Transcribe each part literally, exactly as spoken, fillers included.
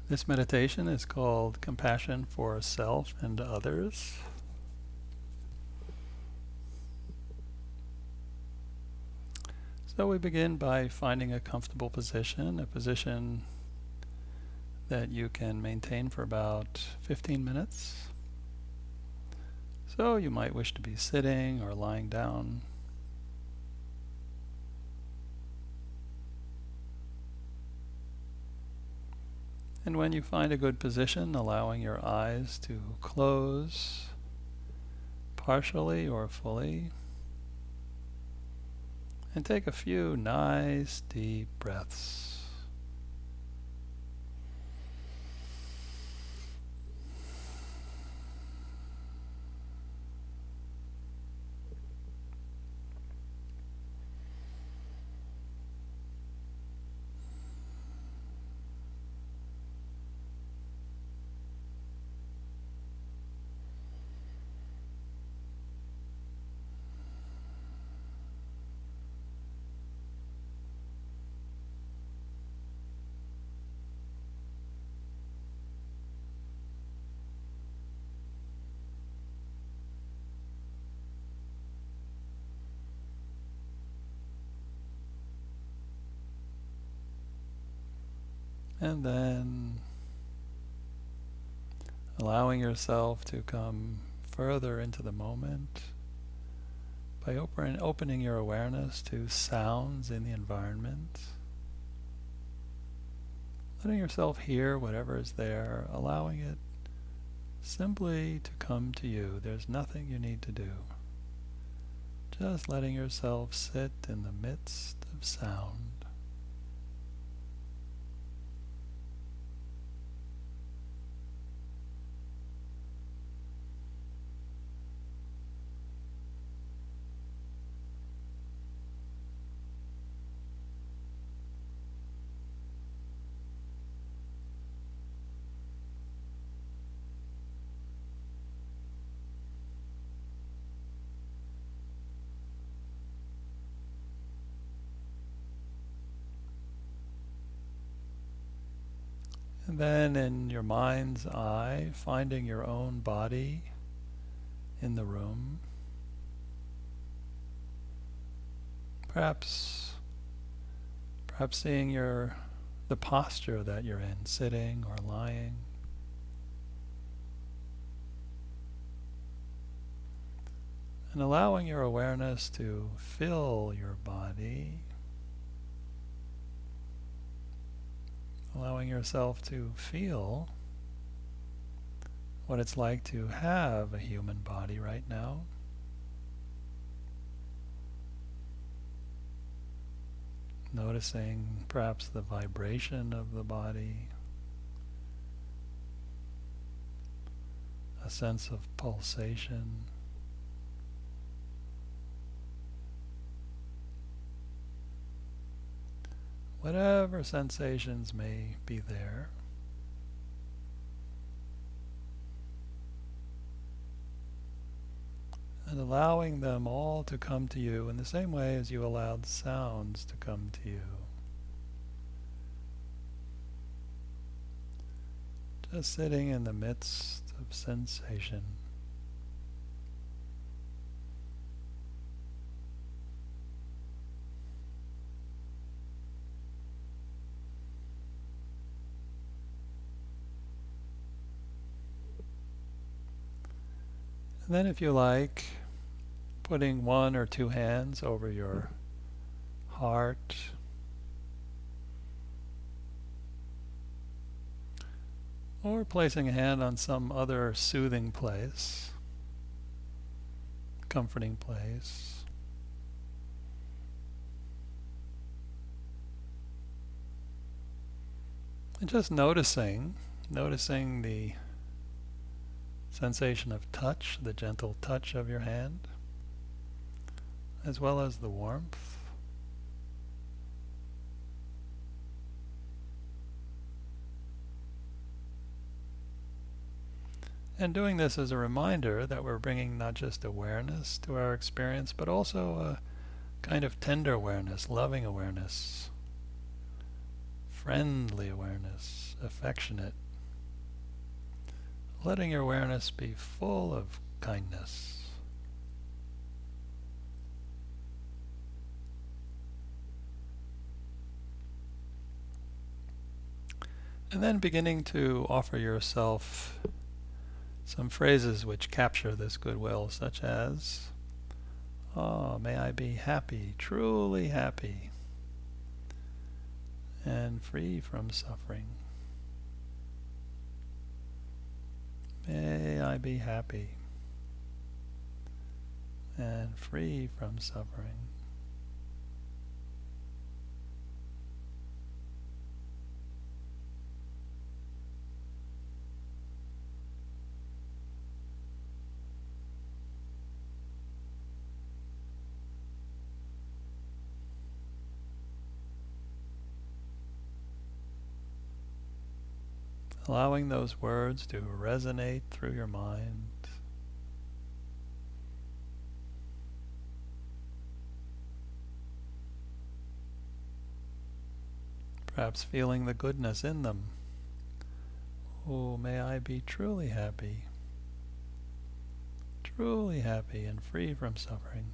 This meditation is called Compassion for Self and Others. So we begin by finding a comfortable position, a position that you can maintain for about fifteen minutes. So you might wish to be sitting or lying down. And when you find a good position, allowing your eyes to close partially or fully, and take a few nice deep breaths. And then allowing yourself to come further into the moment by open, opening your awareness to sounds in the environment. Letting yourself hear whatever is there, allowing it simply to come to you. There's nothing you need to do. Just letting yourself sit in the midst of sound. And then in your mind's eye, finding your own body in the room. Perhaps, perhaps seeing your the posture that you're in, sitting or lying. And allowing your awareness to fill your body. Allowing yourself to feel what it's like to have a human body right now. Noticing perhaps the vibration of the body, a sense of pulsation. Whatever sensations may be there. And allowing them all to come to you in the same way as you allowed sounds to come to you. Just sitting in the midst of sensation. And then if you like, putting one or two hands over your heart, or placing a hand on some other soothing place, comforting place. And just noticing, noticing the sensation of touch, the gentle touch of your hand, as well as the warmth. And doing this as a reminder that we're bringing not just awareness to our experience, but also a kind of tender awareness, loving awareness friendly awareness, affectionate, letting your awareness be full of kindness. And then beginning to offer yourself some phrases which capture this goodwill, such as, "Oh, may I be happy, truly happy, and free from suffering. May I be happy and free from suffering." Allowing those words to resonate through your mind. Perhaps feeling the goodness in them. Oh, may I be truly happy, truly happy and free from suffering.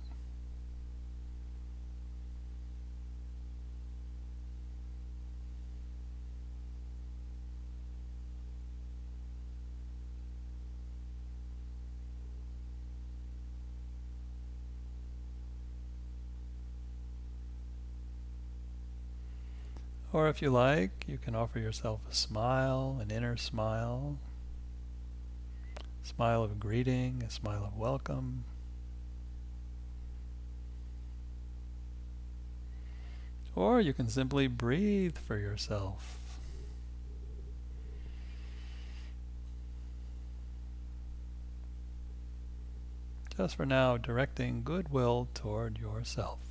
Or if you like, you can offer yourself a smile, an inner smile, a smile of greeting, a smile of welcome. Or you can simply breathe for yourself. Just for now, directing goodwill toward yourself.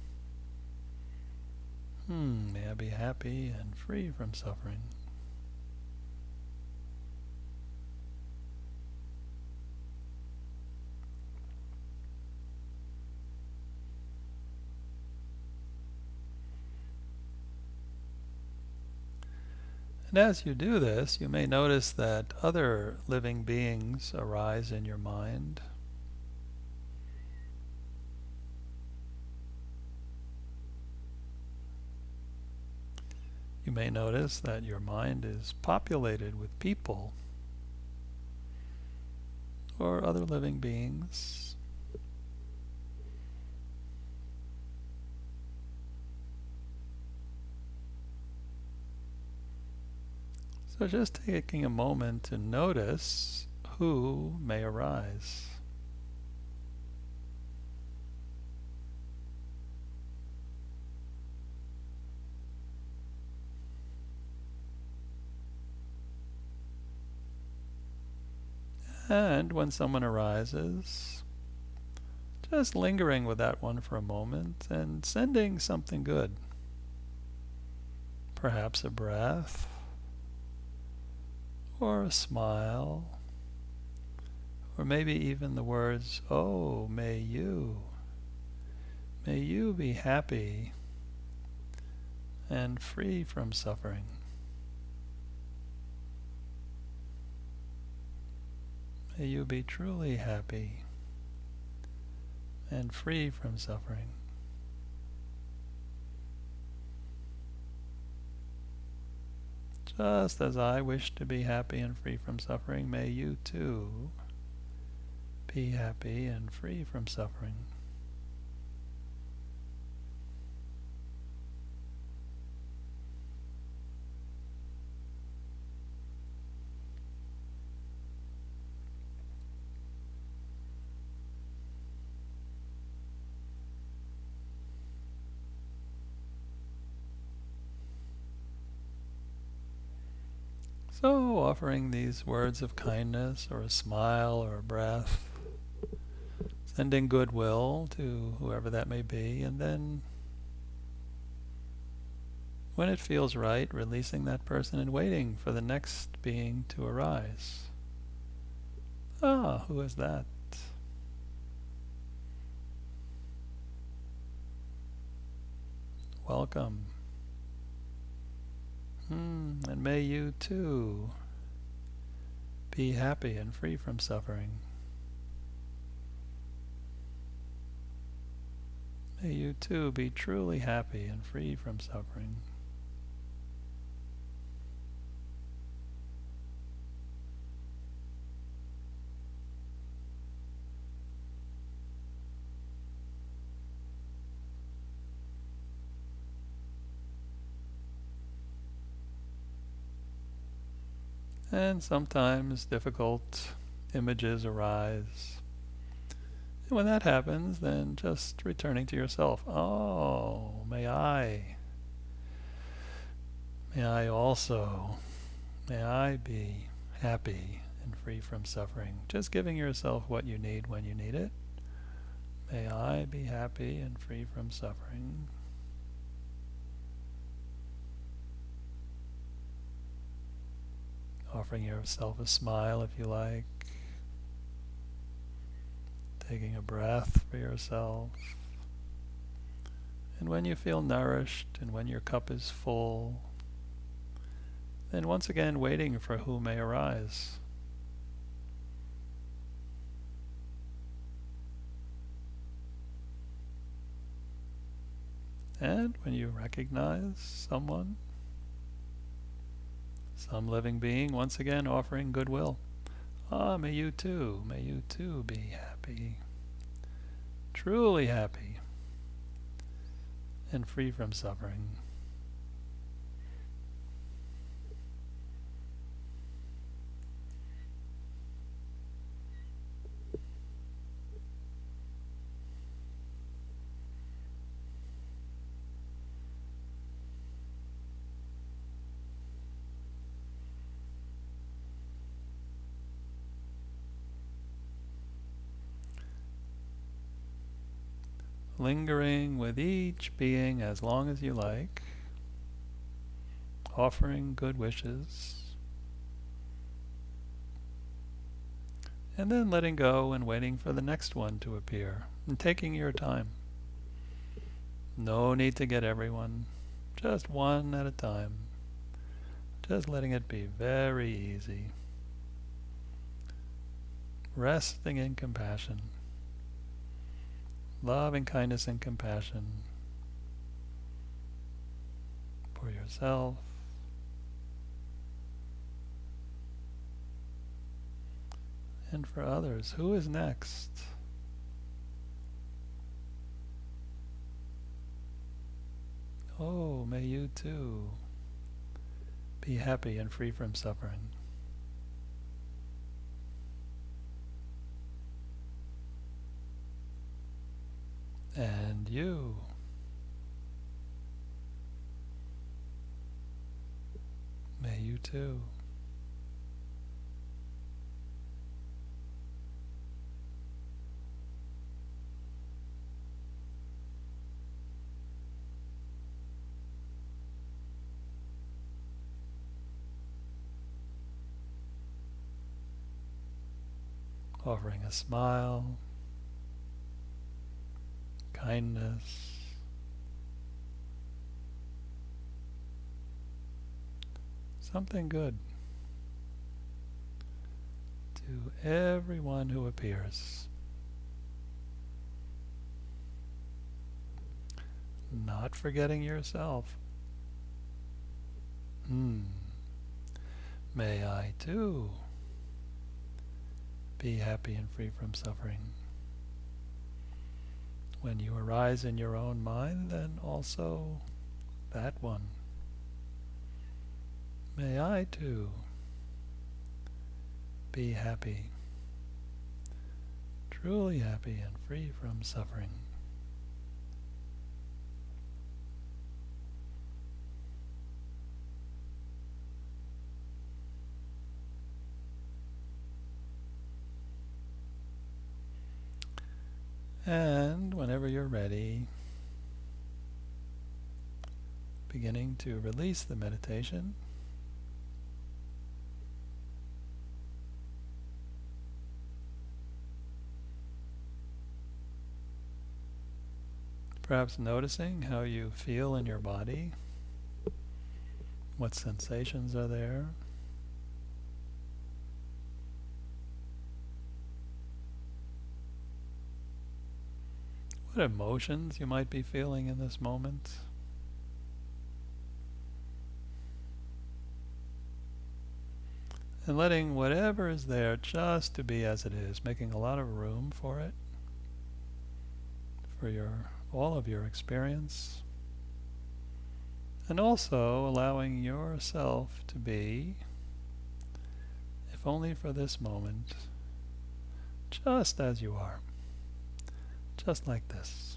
Hmm, may I be happy and free from suffering. And as you do this, you may notice that other living beings arise in your mind. You may notice that your mind is populated with people or other living beings. So just taking a moment to notice who may arise. And when someone arises, just lingering with that one for a moment and sending something good. Perhaps a breath, or a smile, or maybe even the words, "Oh, may you, may you be happy and free from suffering. May you be truly happy and free from suffering." Just as I wish to be happy and free from suffering, may you too be happy and free from suffering. So, offering these words of kindness, or a smile, or a breath, sending goodwill to whoever that may be, and then, when it feels right, releasing that person and waiting for the next being to arise. Ah, who is that? Welcome. Mm, and may you too be happy and free from suffering. May you too be truly happy and free from suffering. And sometimes difficult images arise. And when that happens, then just returning to yourself. Oh, may I, may I also, may I be happy and free from suffering. Just giving yourself what you need when you need it. May I be happy and free from suffering. Offering yourself a smile if you like. Taking a breath for yourself. And when you feel nourished and when your cup is full, then once again waiting for who may arise. And when you recognize someone, some living being, once again offering goodwill. Ah, may you too, may you too be happy, truly happy, and free from suffering. Lingering with each being as long as you like, offering good wishes, and then letting go and waiting for the next one to appear, and taking your time. No need to get everyone, just one at a time, just letting it be very easy, resting in compassion. Love and kindness and compassion for yourself and for others. Who is next? Oh, may you too be happy and free from suffering. And you. May you too. Offering a smile, kindness, something good to everyone who appears. Not forgetting yourself. Hmm. May I too be happy and free from suffering. When you arise in your own mind, then also that one. May I too be happy, truly happy and free from suffering. And whenever you're ready, beginning to release the meditation. Perhaps noticing how you feel in your body. What sensations are there? What emotions you might be feeling in this moment? And letting whatever is there just to be as it is, making a lot of room for it, for your all of your experience. And also allowing yourself to be, if only for this moment, just as you are, just like this.